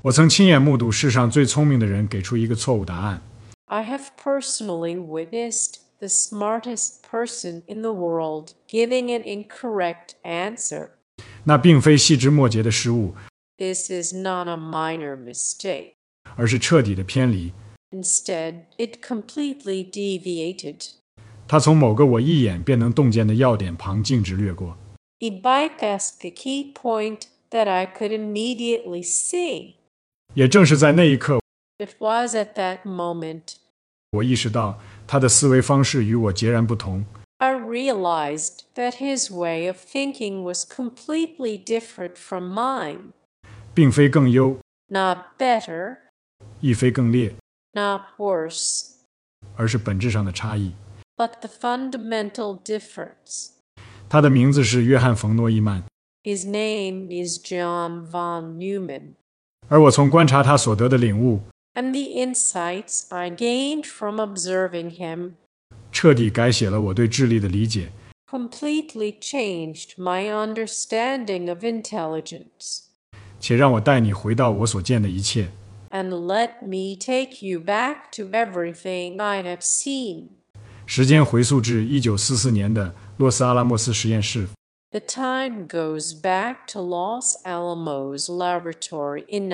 我曾亲眼目睹世上最聪明的人给出一个错误答案。 I have personally witnessed the smartest person in the world giving an incorrect answer. 那并非细枝末节的失误， This is not a minor mistake. 而是彻底的偏离。 Instead, it completely deviated. 他从某个我一眼便能洞见的要点旁径直掠过。 It bypassed the key point that I could immediately see. 也正是在那一刻， It was at that moment 我意识到他的思维方式与我截然不同。 I realized that his way of thinking was completely different from mine. 并非更优， Not better, 亦非更劣， not worse, 而是本质上的差异。 but the fundamental difference. 他的名字是约翰·冯诺依曼， His name is John von Neumann, 而我从观察他所得的领悟， and the insights I gained from observing him 彻底改写了我对智力的理解。 completely changed my understanding of intelligence. 且让我带你回到我所见的一切。 And let me take you back to everything I have seen. 时间回溯至1944年的洛斯阿拉莫斯实验室。 The time goes back to Los Alamos Laboratory in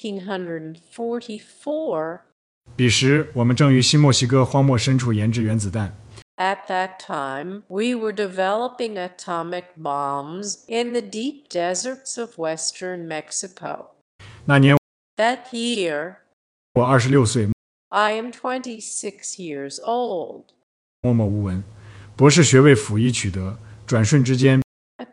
1944. 彼时，我们正于新墨西哥荒漠深处研制原子弹。 At that time, we were developing atomic bombs in the deep deserts of western Mexico. 那年 That year, 我26岁， I am 26 years old. 默默无闻，博士学位甫一取得，转瞬之间 A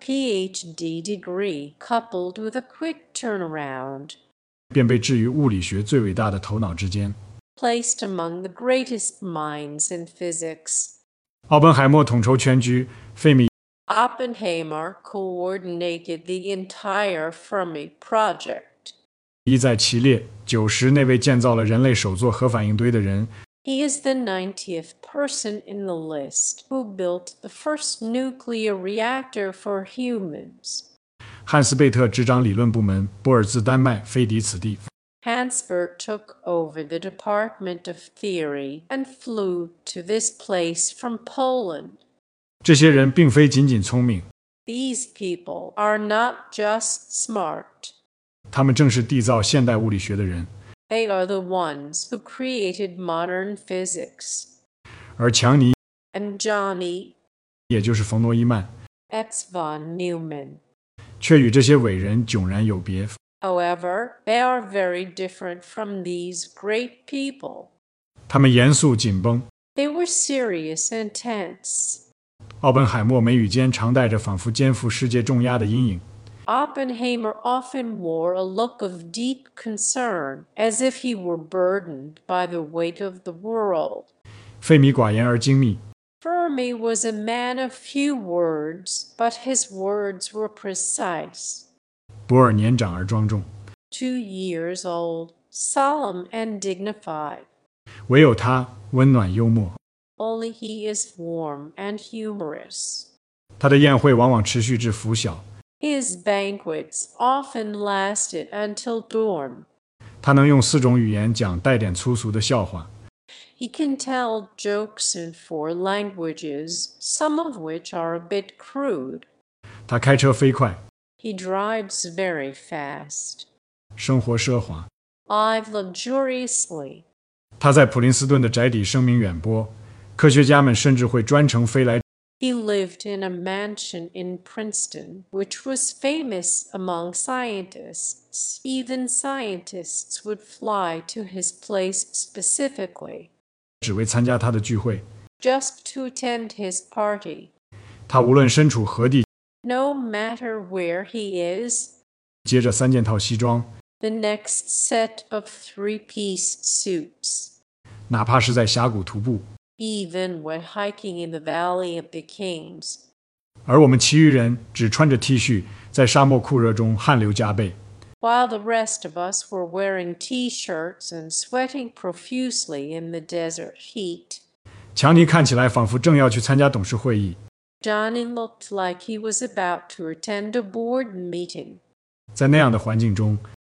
PhD degree coupled with a quick turnaround 便被置于物理学最伟大的头脑之间。 placed among the greatest minds in physics. 奥本海默统筹全局，费米 Oppenheimer coordinated the entire Fermi project. 一在其列90那位建造了人类首座核反应堆的人。 He is the 90th person in the list who built the first nuclear reactor for humans. 汉斯贝特执掌理论部门，波尔自丹麦，非敌此地。 Hansberg took over the Department of Theory and flew to this place from Poland. 这些人并非仅仅聪明， These people are not just smart. 他们正是缔造现代物理学的人。 They are the ones who created modern physics. 而强尼， And Johnny 也就是冯诺依曼， X. von Neumann. 却与这些伟人迥然有别。 However, they are very different from these great people. 他们严肃紧绷。 They were serious and tense. 奥本海默眉宇间常带着仿佛肩负世界重压的阴影。 Oppenheimer often wore a look of deep concern, as if he were burdened by the weight of the world. 费米寡言而精密， Fermi was a man of few words, but his words were precise. 博尔年长而庄重。 2 years old, solemn and dignified. 唯有他温暖幽默。 Only he is warm and humorous. 他的宴会往往持续至拂晓。 His banquets often lasted until dawn. 他能用4种语言讲带点粗俗的笑话。 He can tell jokes in 4 languages, some of which are a bit crude. 他开车飞快， He drives very fast. 生活奢华。 Live luxuriously. 他在普林斯顿的宅邸声名远播，科学家们甚至会专程飞来。 He lived in a mansion in Princeton, which was famous among scientists. Even scientists would fly to his place specifically, 只为参加他的聚会。 just to attend his party. 他无论身处何地， No matter where he is, 接着3件套西装， the next set of 3-piece suits. 哪怕是在峡谷徒步。 Even when hiking in the Valley of the Kings. 而我们其余人只穿着 T 恤，在沙漠酷热中汗流浃背。 While the rest of us were wearing T-shirts and sweating profusely in the desert heat. 强尼看起来仿佛正要去参加董事会议。 Johnny looked like he was about to attend a board meeting. 在那样的环境中，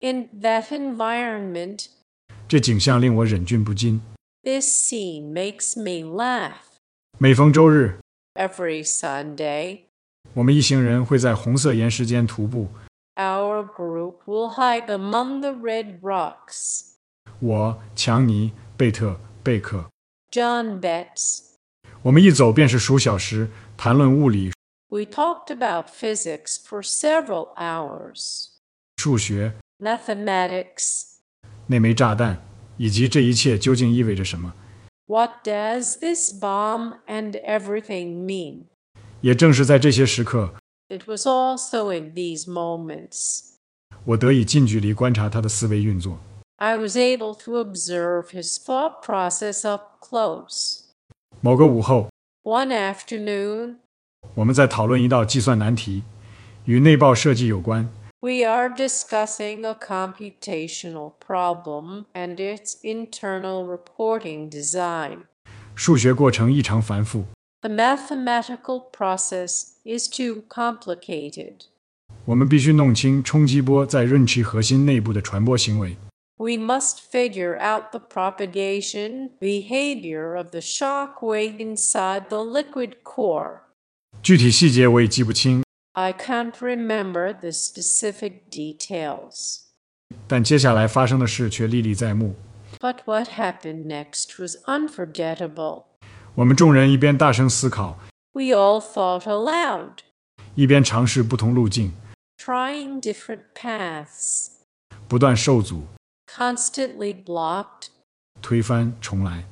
In that environment, 这景象令我忍俊不禁。 this scene makes me laugh. 每逢周日， Every Sunday, 我们一行人会在红色岩石间徒步。 our group will hike among the red rocks. 我、强尼、贝特、贝克， John Betts. 我们一走便是数小时，谈论物理、 We talked about physics for several hours. 数学、 Mathematics. 那枚炸弹，以及这一切究竟意味着什么。 What does this bomb and everything mean? 也正是在这些时刻， It was also in these moments 我得以近距离观察他的思维运作。 I was able to observe his thought process up close. 某个午后， One afternoon, 我们在讨论一道计算难题，与内爆设计有关。 we are discussing a computational problem and its internal reporting design. 数学过程异常繁复， The mathematical process is too complicated. 我们必须弄清冲击波在润气核心内部的传播行为。 We must figure out the propagation behavior of the shock wave inside the liquid core. 具体细节我也记不清， I can't remember the specific details. 但接下来发生的事却历历在目。 But what happened next was unforgettable. 我们众人一边大声思考， We all thought aloud, 一边尝试不同路径， trying different paths, 不断受阻、 constantly blocked, 推翻、重来。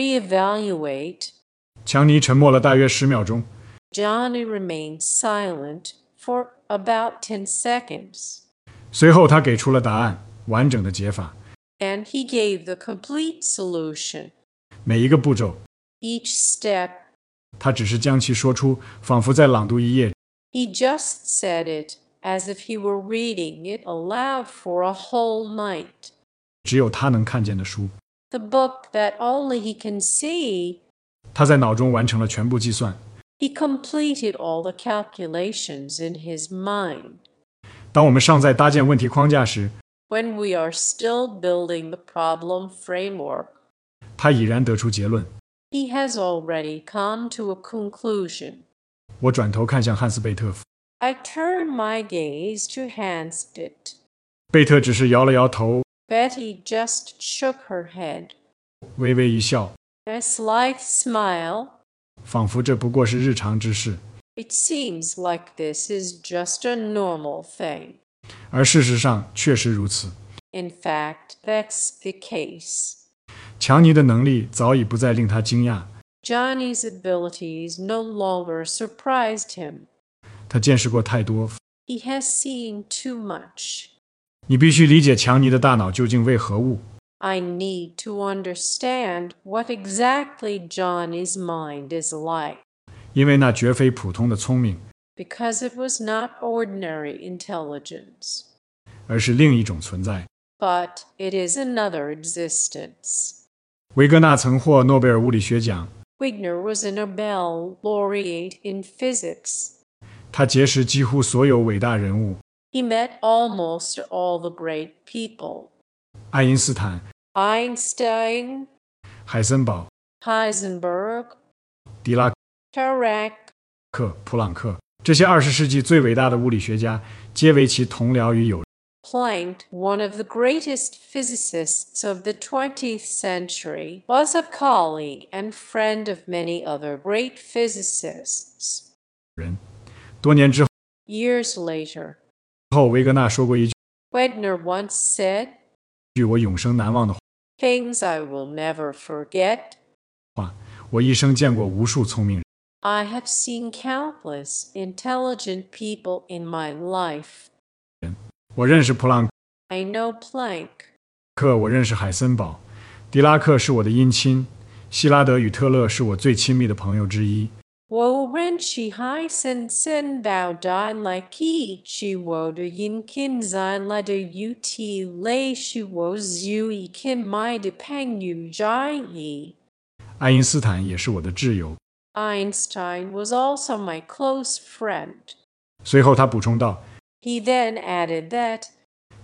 reevaluate. 强尼沉默了大约10秒钟， Johnny remained silent for about 10 seconds, 随后他给出了答案，完整的解法。 and he gave the complete solution. 每一个步骤， Each step, 他只是将其说出，仿佛在朗读一页。 he just said it as if he were reading it aloud for a whole night. 只有他能看见的书。 The book that only he can see. 他在脑中完成了全部计算。 He completed all the calculations in his mind. 当我们尚在搭建问题框架时， When we are still building the problem framework, 他已然得出结论。 he has already come to a conclusion. 我转头看向汉斯·贝特夫， I turned my gaze to Hansford. 贝特只是摇了摇头， Betty just shook her head. 微微一笑， A slight smile. 仿佛这不过是日常之事。 It seems like this is just a normal thing. 而事实上确实如此。 In fact, that's the case. 强尼的能力早已不再令他惊讶， Johnny's abilities no longer surprised him. 他见识过太多。 He has seen too much. 你必须理解强尼的大脑究竟为何物。 I need to understand what exactly Johnny's mind is like, 因为那绝非普通的聪明， because it was not ordinary intelligence, 而是另一种存在。 but it is another existence. 维格纳曾获诺贝尔物理学奖， Wigner was a Nobel laureate in physics. 他结识几乎所有伟大人物， He met almost all the great people. 爱因斯坦、 Einstein, 海森堡、 Heisenberg, 狄拉 Dirac, 克、普朗克，这些20世纪最伟大的物理学家，皆为其同僚与友人。 Planck, one of the greatest physicists of the 20th century, was a colleague and friend of many other great physicists. 多年之 Years later, 后，维格纳说过一 Wegner once said, 句我永生难忘的 "Things I will never forget. 话：我一生见过无数聪明人， I have seen countless intelligent people in my life. 我认识普朗 I know Planck. 克，我认识海森堡，狄拉克是我的姻亲，希拉德与特勒是我最亲密的朋友之一。 Worenchi Heisen sen thou die like he, she wo de yin kin zai la de ut lei shi wo zui kim mai de peng yu jai yi. 爱因斯坦也是我的挚友。 Einstein was also my close friend. 随后他补充道， He then added that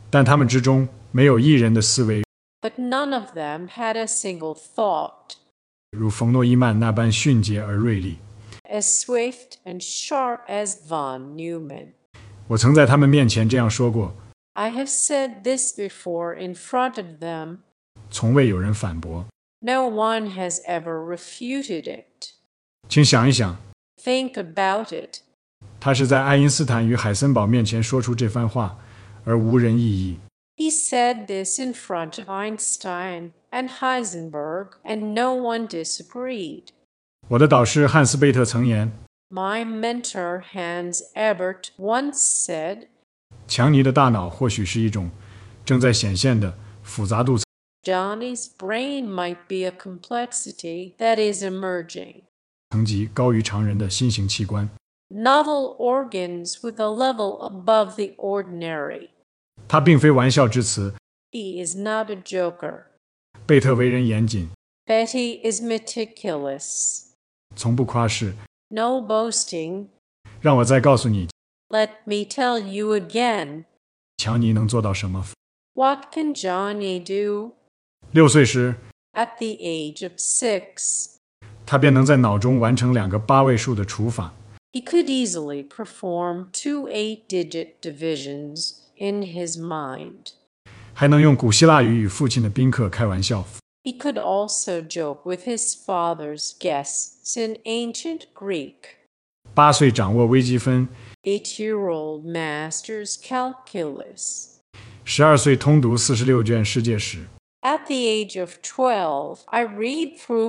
但他们之中没有一人的思维 but none of them had a single thought 如冯诺依曼那般迅捷而锐利。 as swift and sharp as von Neumann. 我曾在他们面前这样说过， I have said this before in front of them. 从未有人反驳。 No one has ever refuted it. 请想一想， Think about it. 他是在爱因斯坦与海森堡面前说出这番话，而无人异议。 He said this in front of Einstein and Heisenberg, and no one disagreed. 我的导师汉斯贝特曾言， My mentor Hans Ebert once said, 强尼的大脑或许是一种正在显现的复杂度 Johnny's brain might be a complexity that is emerging. 层级高于常人的新型器官。 Novel organs with a level above the ordinary. 他并非玩笑之词， He is not a joker. 贝特为人严谨， Betty is meticulous. 从不夸饰。 No boasting. 让我再告诉你， Let me tell you again. 强尼能做到什么？ What can Johnny do? 6岁时， At the age of 6, 他便能在脑中完成2个8位数的除法。 he could easily perform 2 8-digit divisions in his mind. 还能用古希腊语与父亲的宾客开玩笑。 He could also joke with his father's guests in ancient Greek. 8岁掌握微积分， 8-year-old masters calculus. 12岁通读46卷世界史。 At the age of 12, I read through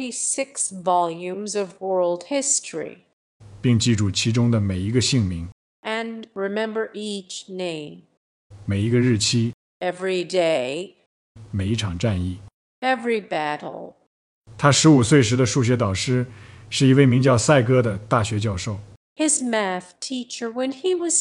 46 volumes of world history 并记住其中的每一个姓名、 and remember each name, 每一个日期、 every day, 每一场战役。 every battle. 他15岁时的数学导师是一位名叫赛戈的大学教授。 His math teacher when he was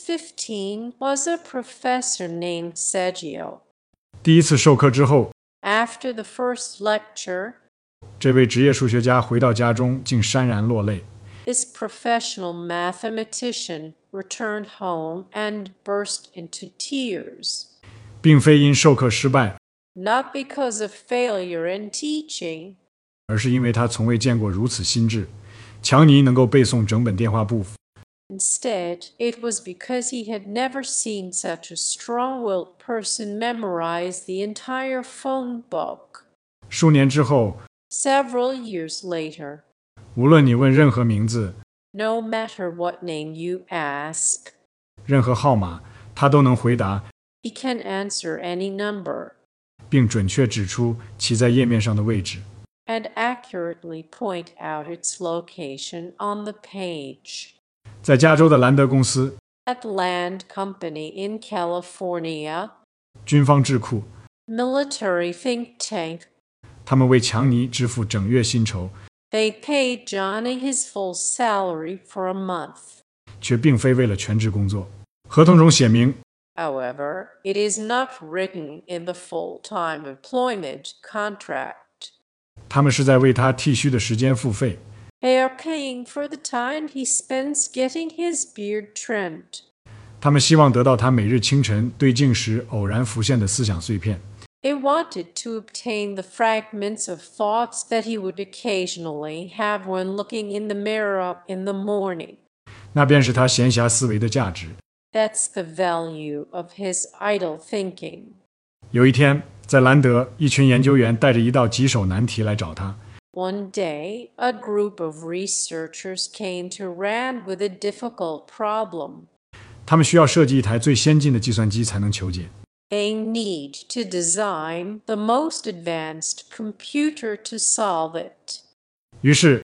15 was a professor named Sergio. 第一次授课之后， After the first lecture, 这位职业数学家回到家中竟潸然落泪。 this professional mathematician returned home and burst into tears. 并非因授课失败， Not because of failure in teaching, 而是因为他从未见过如此心智。强尼能够背诵整本电话簿， instead, it was because he had never seen such a strong-willed person memorize the entire phone book. 数年之后， Several years later, 无论你问任何名字、 no matter what name you ask, 任何号码，他都能回答， he can answer any number 并准确指出其在页面上的位置。 and accurately point out its location on the page. 在加州的兰德公司、 At Land Company in California, 军方智库， military think tank, 他们为强尼支付整月薪酬， they paid Johnny his full salary for a month. 却并非为了全职工作。合同中写明， However, it is not written in the full-time employment contract. 他们是在为他剃须的时间付费。 They are paying for the time he spends getting his beard trimmed. 他们希望得到他每日清晨对镜时偶然浮现的思想碎片。 They wanted to obtain the fragments of thoughts that he would occasionally have when looking in the mirror in the morning. 那便是他闲暇思维的价值。 That's the value of his idle thinking. 有一天，在兰德，一群研究员带着一道棘手难题来找他。 One day, a group of researchers came to Rand with a difficult problem. 他们需要设计一台最先进的计算机才能求解。 They need to design the most advanced computer to solve it. 于是，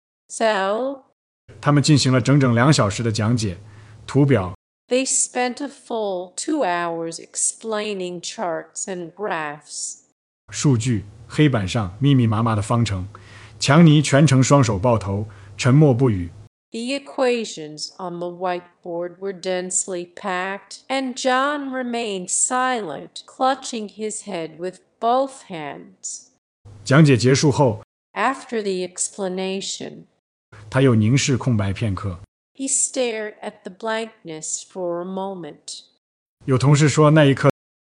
So, 他们进行了整整2小时的讲解、图表、 they spent a full 2 hours explaining charts and graphs. 数据、黑板上密密麻麻的方程。强尼全程双手抱头，沉默不语。 The equations on the whiteboard were densely packed, and John remained silent, clutching his head with both hands. 讲解结束后， After the explanation, 他又凝视空白片刻。 he stared at the blankness for a moment. 有同事说，那一刻，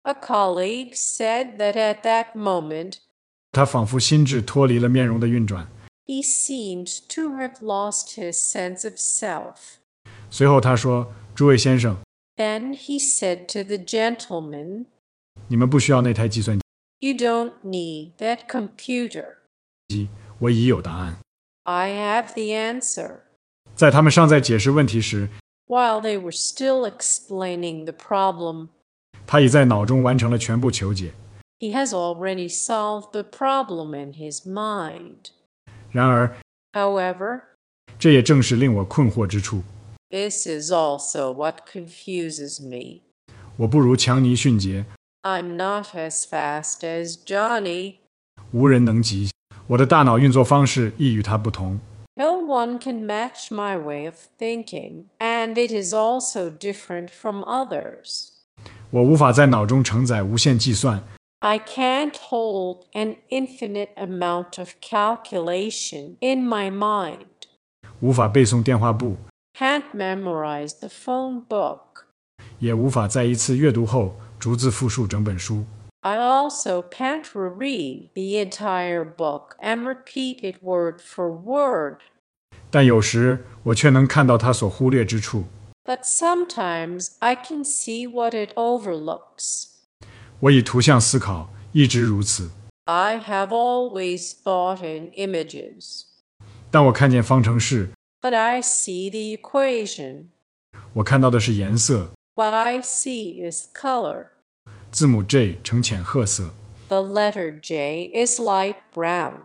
A colleague said that at that moment 他仿佛心智脱离了面容的运转。 he seemed to have lost his sense of self. 随后他说：“诸位先生， Then he said to the gentleman, 你们不需要那台计算机， "You don't need that computer. 我已有答案。” I have the answer." 在他们尚在解释问题时， While they were still explaining the problem, 他已在脑中完成了全部求解。 he has already solved the problem in his mind. 然而， However, 这也正是令我困惑之处。 this is also what confuses me. 我不如强尼迅捷， I'm not as fast as Johnny. 无人能及。我的大脑运作方式亦与他不同。 No one can match my way of thinking, and it is also different from others. 我无法在脑中承载无限计算， I can't hold an infinite amount of calculation in my mind. 无法背诵电话簿， Can't memorize the phone book. 也无法在一次阅读后逐字复述整本书。 I also can't reread the entire book and repeat it word for word. 但有时我却能看到他所忽略之处。 But sometimes I can see what it overlooks. 我以图像思考，一直如此。 I have always thought in images, 当我看见方程式， but I see the equation. 我看到的是颜色， What I see is color. 字母 J 呈浅褐色， The letter J is light brown,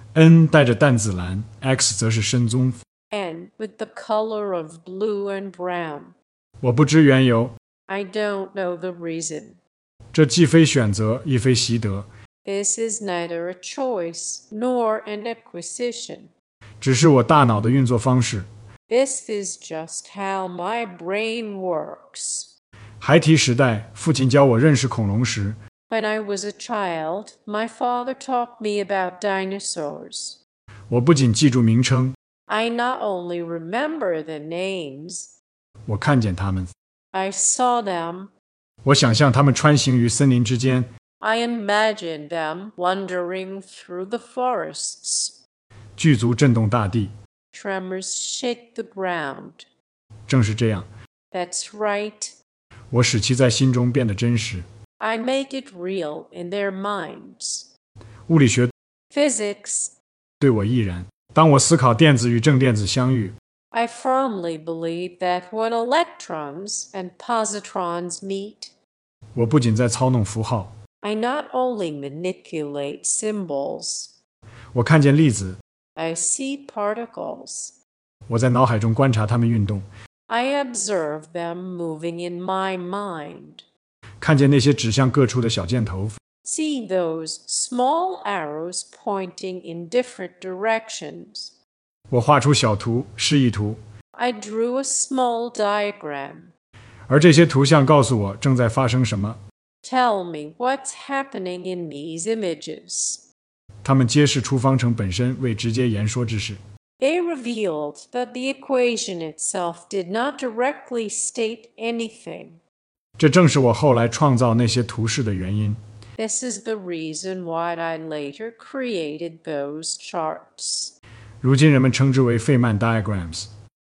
N 带着淡紫蓝 ，X 则是深棕。 and with the color of blue and brown. 我不知缘由， I don't know the reason. 这既非选择，亦非习得， This is neither a choice nor an acquisition. 只是我大脑的运作方式。 This is just how my brain works. 孩提时代，父亲教我认识恐龙时， When I was a child, my father taught me about dinosaurs. 我不仅记住名称， I not only remember the names, 我看见它们， I saw them. 我想象它们穿行于森林之间， I imagined them wandering through the forests. 巨足震动大地。 Tremors shake the ground. 正是这样， That's right. 我使其在心中变得真实。 I make it real in their minds. 物理学 Physics. 对我亦然。当我思考电子与正电子相遇， I firmly believe that when electrons and positrons meet, 我不仅在操弄符号， I not only manipulate symbols, 我看见粒子， I see particles. 我在脑海中观察它们运动， I observe them moving in my mind. 看见那些指向各处的小箭头， See those small arrows pointing in different directions. 我画出小图、示意图， I drew a small diagram. 而这些图像告诉我正在发生什么。 Tell me what's happening in these images. 它们揭示出方程本身未直接言说之事。 They revealed that the equation itself did not directly state anything. 这正是我后来创造那些图示的原因。 This is the reason why I later created those charts. 如今人们称之为费曼 diagrams。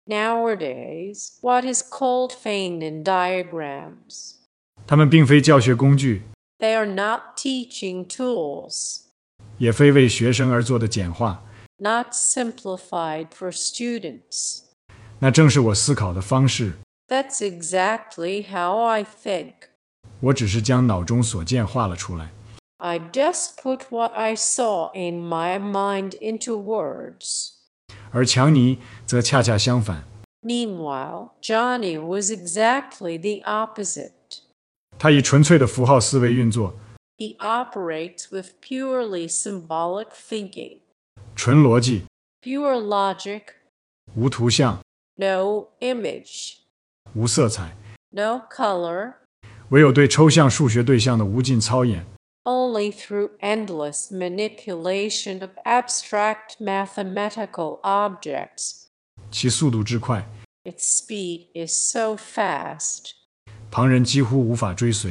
Nowadays, what is called Feynman diagrams. 它们并非教学工具， They are not teaching tools, 也非为学生而做的简化。 not simplified for students. 那正是我思考的方式。 That's exactly how I think. 我只是将脑中所见画了出来。 I just put what I saw in my mind into words. 而强尼则恰恰相反， Meanwhile, Johnny was exactly the opposite. 他以纯粹的符号思维运作， He operates with purely symbolic thinking, 纯逻辑， pure logic, 无图像， no image, 无色彩， no color, 唯有对抽象数学对象的无尽操演。 only through endless manipulation of abstract mathematical objects. 其速度之快， Its speed is so fast. 旁人几乎无法追随。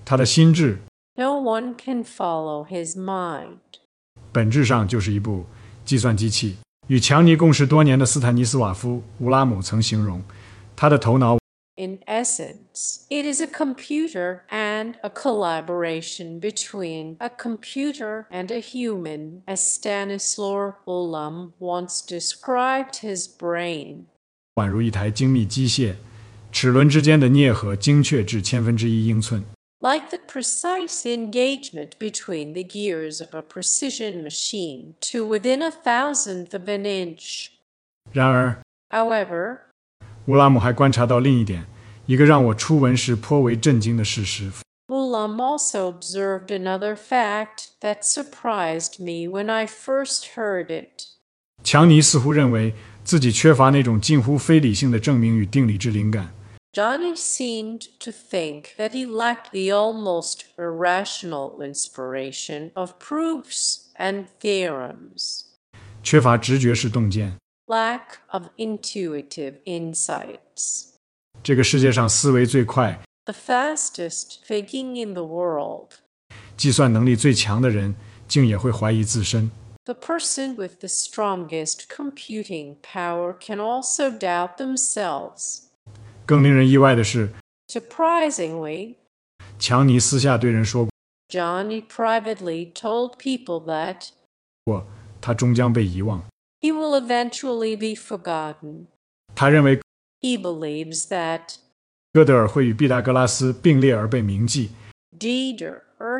他的心智 No one can follow his mind. 本质上就是一部计算机器。与强尼共事多年的斯坦尼斯瓦夫·乌拉姆曾形容，他的头脑 In essence, it is a computer and a collaboration between a computer and a human, as Stanislaw Ulam once described his brain. 宛如一台精密机械，齿轮之间的啮合精确至1/1000英寸。 Like the precise engagement between the gears of a precision machine to within 1,000th of an inch. 然而， However, 乌拉姆还观察到另一点，一个让我初闻时颇为震惊的事实。 Ulam also observed another fact that surprised me when I first heard it. 强尼似乎认为自己缺乏那种近乎非理性的证明与定理之灵感。 Johnny seemed to think that he lacked the almost irrational inspiration of proofs and theorems. 缺乏直觉式洞见。 Lack of intuitive insights. 这个世界上思维最快、 The fastest thinking in the world. 计算能力最强的人，竟也会怀疑自身。 The person with the strongest computing power can also doubt themselves. 更令人意外的是， Surprisingly, 强尼私下对人说 Johnny privately told people that 过，他终将被遗忘。 he will eventually be forgotten. 他认为 He believes that 哥德尔会与毕达哥拉斯并列而被铭记， Dider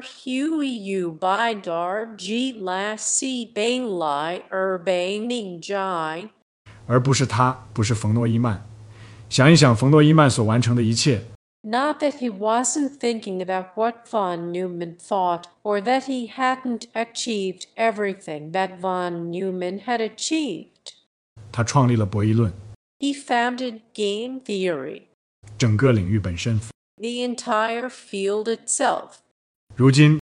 Huiyu Bidar G Lassi Bang Lai Bang Ning Jai, 而不是他，不是冯诺依曼。想一想冯诺依曼所完成的一切， not that he wasn't thinking about what von Neumann thought, or that he hadn't achieved everything that von Neumann had achieved. 他创立了博弈论， He founded game theory, 整个领域本身。 the entire field itself. 如今，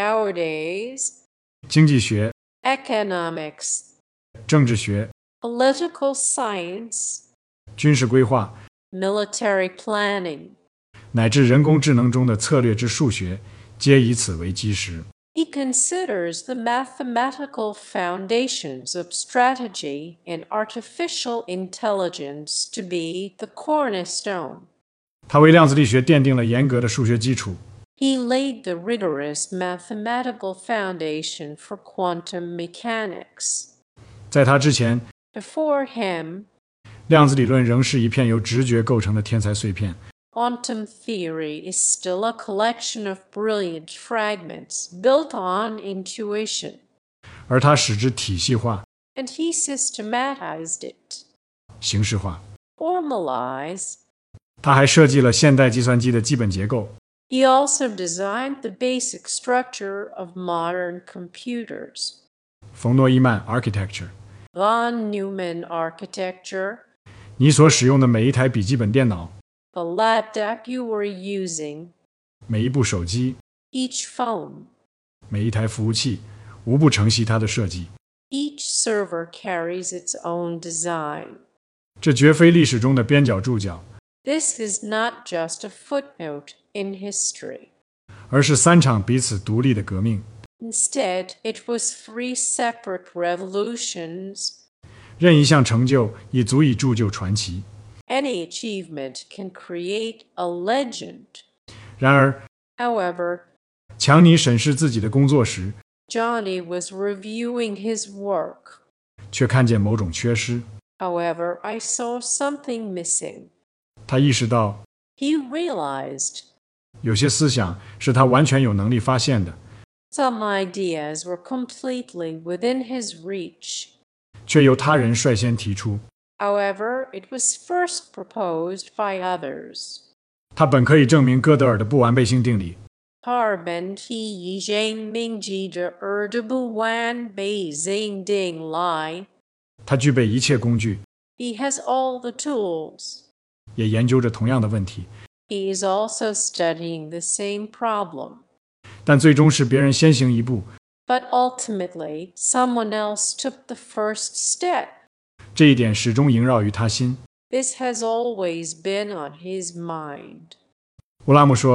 Nowadays, 经济学、 economics, 政治学、 political science, 军事规划， military planning. 乃至人工智能中的策略之数学，皆以此为基石。 He considers the mathematical foundations of strategy and artificial intelligence to be the cornerstone. 他为量子力学奠定了严格的数学基础。 He laid the rigorous mathematical foundation for quantum mechanics. 在他之前， Before him, 量子理论仍是一片由直觉构成的天才碎片。 quantum theory is still a collection of brilliant fragments built on intuition. 而他使之体系化、 And he systematized it, 形式化。 formalized. 他还设计了现代计算机的基本结构。 He also designed the basic structure of modern computers. 冯诺依曼 architecture， Von Neumann architecture, 你所使用的每一台笔记本电脑、 the laptop you were using, 每一部手机、 each phone, 每一台服务器，无不承袭他的设计。 each server carries its own design. 这绝非历史中的边角注脚， This is not just a footnote in history. 而是3场彼此独立的革命。 Instead, it was 3 separate revolutions. 任一项成就已足以铸就传奇。 Any achievement can create a legend. 然而， However, 强尼审视自己的工作时， Johnny was reviewing his work. 却看见某种缺失。 However, I saw something missing. 他意识到， He realized 有些思想是他完全有能力发现的， some ideas were completely within his reach. 却由他人率先提出。 However, it was first proposed by others. 他本可以证明哥德尔的不完备性定理， Carbon T Zhang Mingji de Erdebu Wan Beijing Ding Lai. 他具备一切工具， He has all the tools. 也研究着同样的问题， He is also studying the same problem. 但最终是别人先行一步。 But ultimately, someone else took the first step. 这一点始终萦绕于他心。 This has always been on his mind. 乌拉姆说，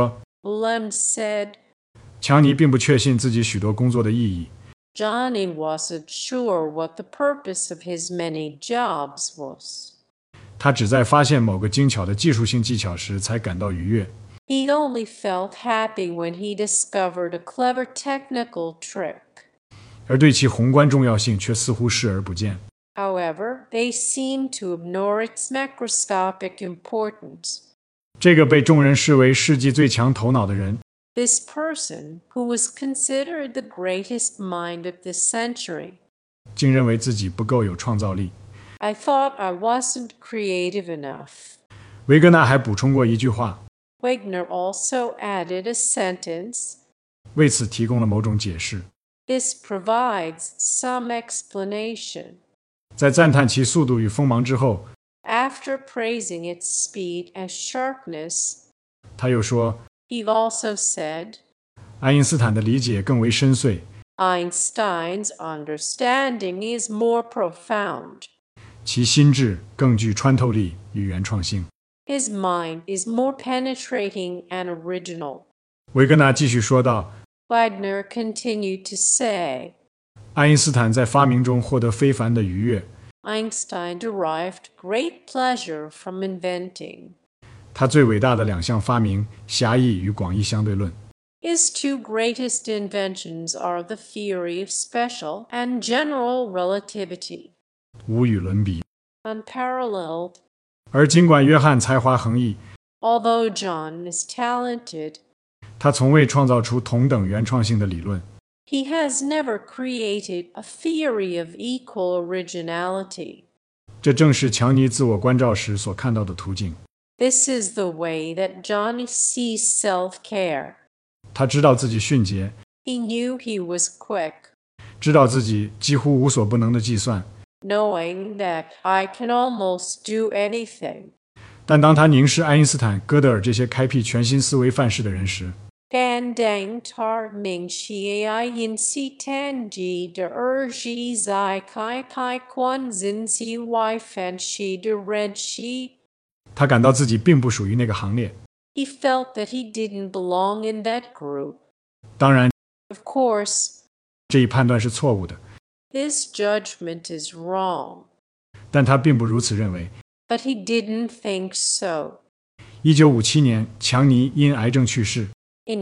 Lem said. 强尼并不确信自己许多工作的意义。 Johnny wasn't sure what the purpose of his many jobs was. 他只在发现某个精巧的技术性技巧时才感到愉悦。 He only felt happy when he discovered a clever technical trick. 而对其宏观重要性却似乎视而不见。 However, they seem to ignore its macroscopic importance. 这个被众人视为世纪最强头脑的人， This person, who was considered the greatest mind of this century, 竟认为自己不够有创造力。 I thought I wasn't creative enough. 维格纳还补充过一句话， Wagner also added a sentence. 为此提供了某种解释。 This provides some explanation. 在赞叹其速度与锋芒之后， After praising its speed and sharpness, 他又说， he also said, 爱因斯坦的理解更为深邃， Einstein's understanding is more profound. 其心智更具穿透力与原创性。 His mind is more penetrating and original. 维格纳继续说道， Wagner continued to say, 爱因斯坦在发明中获得非凡的愉悦， Einstein derived great pleasure from inventing. 他最伟大的两项发明狭义与广义相对论。 His two greatest inventions are the theory of special and general relativity, 无与伦比。 unparalleled. 而尽管约翰才华横溢， Although John is talented, 他从未创造出同等原创性的理论。 he has never created a theory of equal originality. 这正是强尼自我关照时所看到的途径。 This is the way that Johnny sees self-care. 他知道自己迅捷， He knew he was quick, 知道自己几乎无所不能的计算， knowing that I can almost do anything. 但当他凝视爱因斯坦、哥德尔这些开辟全新思维范式的人时， Gan dang tar ming shi ai yin si tan ji de ji zai kai kai quan zin si wai fan shi de red shi. 他感到自己并不属于那个行列。 He felt that he didn't belong in that group. 当然， Of course, 这一判断是错误的， this judgment is wrong, 但他并不如此认为。 but he didn't think so. 1957年，强尼因癌症去世。 In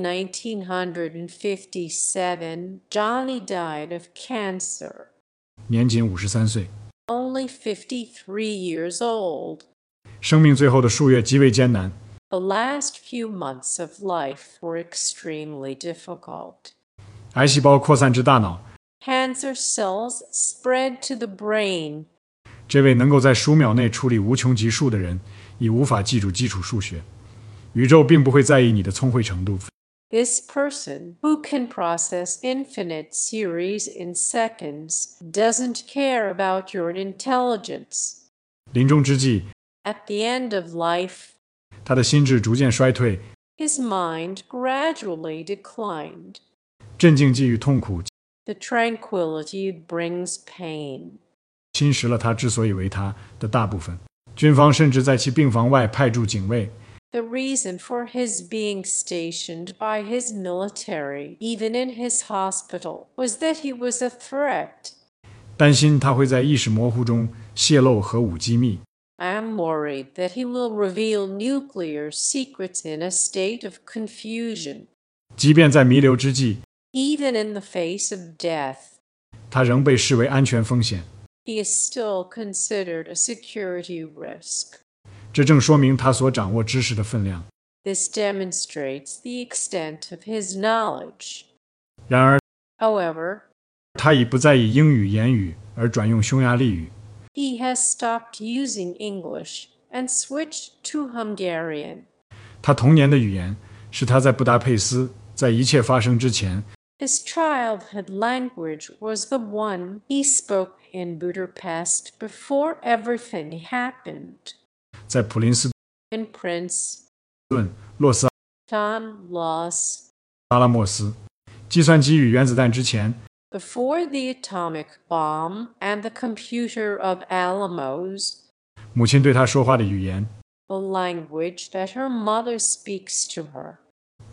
1957, Johnny died of cancer, 年仅53岁， only 53 years old. 生命最后的数月极为艰难。 The last few months of life were extremely difficult. 癌细胞扩散至大脑， Cancer cells spread to the brain. 这位能够在数秒内处理无穷级数的人，已无法记住基础数学。宇宙并不会在意你的聪慧程度。 This person, who can process infinite series in seconds, doesn't care about your intelligence. 临终之际， At the end of life, 他的心智逐渐衰退， his mind gradually declined. 镇静剂与痛苦 The tranquility brings pain. 侵蚀了他之所以为他的大部分。军方甚至在其病房外派驻警卫， The reason for his being stationed by his military, even in his hospital, was that he was a threat. 担心他会在意识模糊中泄露核武机密。 I am worried that he will reveal nuclear secrets in a state of confusion. 即便在弥留之际， Even in the face of death, 他仍被视为安全风险。 he is still considered a security risk. 这正说明他所掌握知识的分量。 This demonstrates the extent of his knowledge. 然而， However, 他已不再以英语言语，而转用匈牙利语。 he has stopped using English and switched to Hungarian. 他童年的语言是他在布达佩斯，在一切发生之前， His childhood language was the one he spoke in Budapest before everything happened. 在普林斯 In Prince 顿、洛斯 John Loss, 阿拉莫斯，计算机与原子弹之前， before the atomic bomb and the computer of Alamos, 母亲对他说话的语言， the language that her mother speaks to her,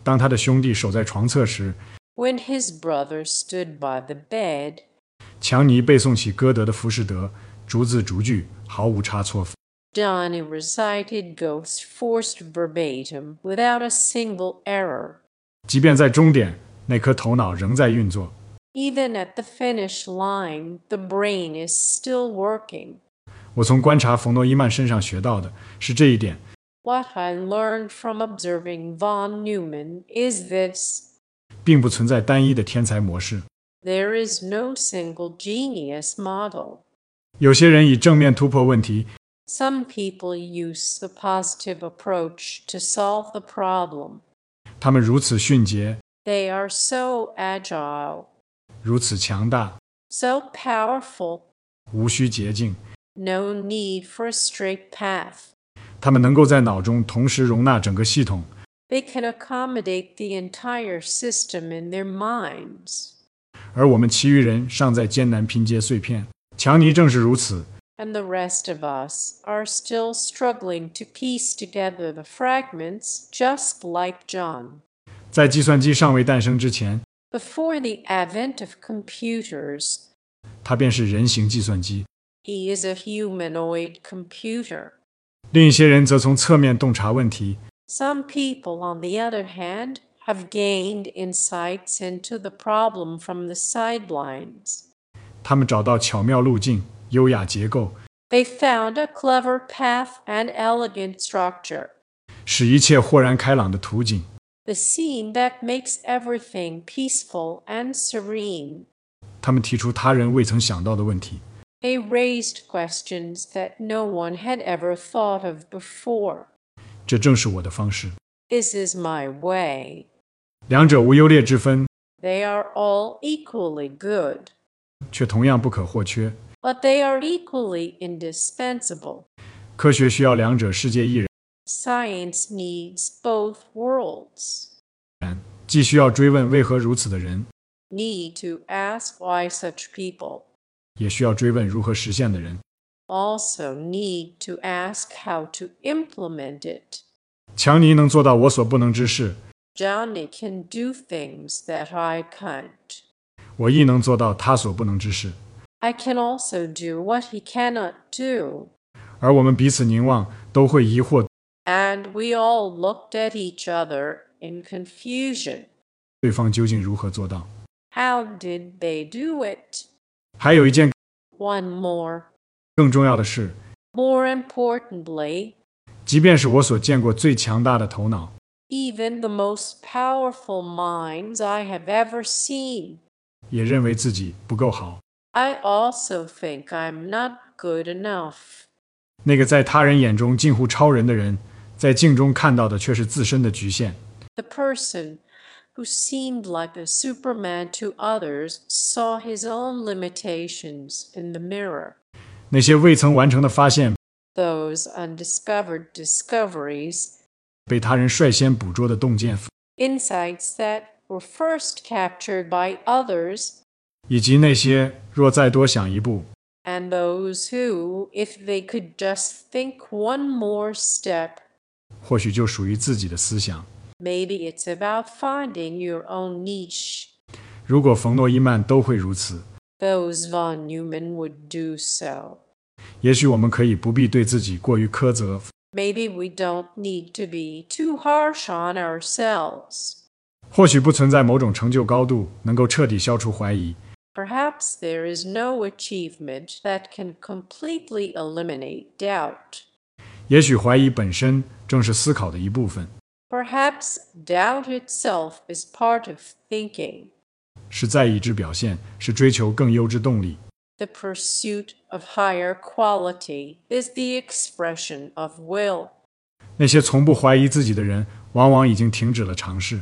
当他的兄弟守在床侧时， When his brother stood by the bed, 强尼背诵起歌德的《浮士德》，逐字逐句，毫无差错。 Johnny recited Ghost forced verbatim without a single error. 即便在终点，那颗头脑仍在运作。 Even at the finish line, the brain is still working. 我从观察冯诺依曼身上学到的是这一点。 What I learned from observing von Neumann is this: 并不存在单一的天才模式。 there is no single genius model. 有些人以正面突破问题， Some people use the positive approach to solve the problem. 他们如此迅捷， They are so agile, 如此强大， so powerful, 无需捷径。 no need for a straight path. 他们能够在脑中同时容纳整个系统。 They can accommodate the entire system in their minds. 而我们其余人尚在艰难拼接碎片。强尼正是如此。 And the rest of us are still struggling to piece together the fragments, just like John. 在计算机尚未诞生之前， Before the advent of computers, 它便是人形计算机。 he is a humanoid computer. 另一些人则从侧面洞察问题。 Some people, on the other hand, have gained insights into the problem from the sidelines. 他们找到巧妙路径、优雅结构， They found a clever path and elegant structure, 使一切豁然开朗的图景。 the scene that makes everything peaceful and serene. 他们提出他人未曾想到的问题。 They raised questions that no one had ever thought of before. 这正是我的方式。 This is my way. 两者无优劣之分， They are all equally good, 却同样不可或缺。 but they are equally indispensable. 科学需要两者世界亦然， Science needs both worlds. 既需要追问为何如此的人， Need to ask why such people. 也需要追问如何实现的人。 Also need to ask how to implement it. 强尼能做到我所不能之事， Johnny can do things that I can't. 我亦能做到他所不能之事。 I can also do what he cannot do. 而我们彼此凝望，都会疑惑 And we all looked at each other in confusion. 对方究竟如何做到。 How did they do it? 还有一件 One more. 更重要的是， More importantly, 即便是我所见过最强大的头脑， even the most powerful minds I have ever seen, 也认为自己不够好。 I also think I'm not good enough. 那个在他人眼中近乎超人的人，在镜中看到的却是自身的局限。 The person who seemed like a Superman to others saw his own limitations in the mirror. 那些未曾完成的发现， Those undiscovered discoveries, 被他人率先捕捉的洞见， insights that were first captured by others, 以及那些若再多想一步， and those who, if they could just think one more step, 或许就属于自己的思想。 maybe it's about finding your own niche. 如果冯诺依曼都会如此， Those von Neumann would do so. 也许我们可以不必对自己过于苛责， Maybe we don't need to be too harsh on ourselves. 或许不存在某种成就高度能够彻底消除怀疑， Perhaps there is no achievement that can completely eliminate doubt. 也许怀疑本身正是思考的一部分， Perhaps doubt itself is part of thinking. 是在意之表现，是追求更优之动力。 The pursuit of higher quality is the expression of will. 那些从不怀疑自己的人，往往已经停止了尝试。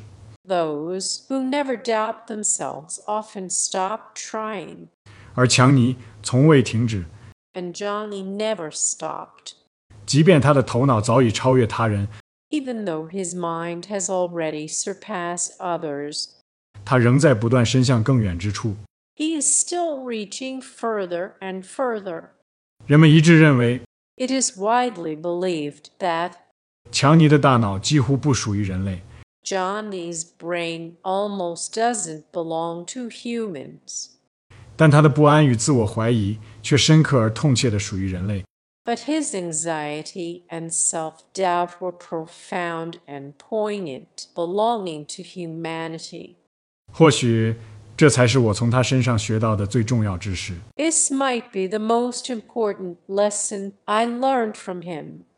Those who never doubt themselves often stop trying. 而强尼从未停止， And Johnny never stopped. 即便他的头脑早已超越他人， Even though his mind has already surpassed others, 他仍在不断伸向更远之处。 he is still reaching further and further. 人们一致认为， It is widely believed that 强尼的大脑几乎不属于人类。 Johnny's brain almost doesn't belong to humans. 但他的不安与自我怀疑却深刻而痛切地属于人类。 But his anxiety and self-doubt were profound and poignant, belonging to humanity. 或许这才是我从他身上学到的最重要知识。 This might be the most important lesson I learned from him.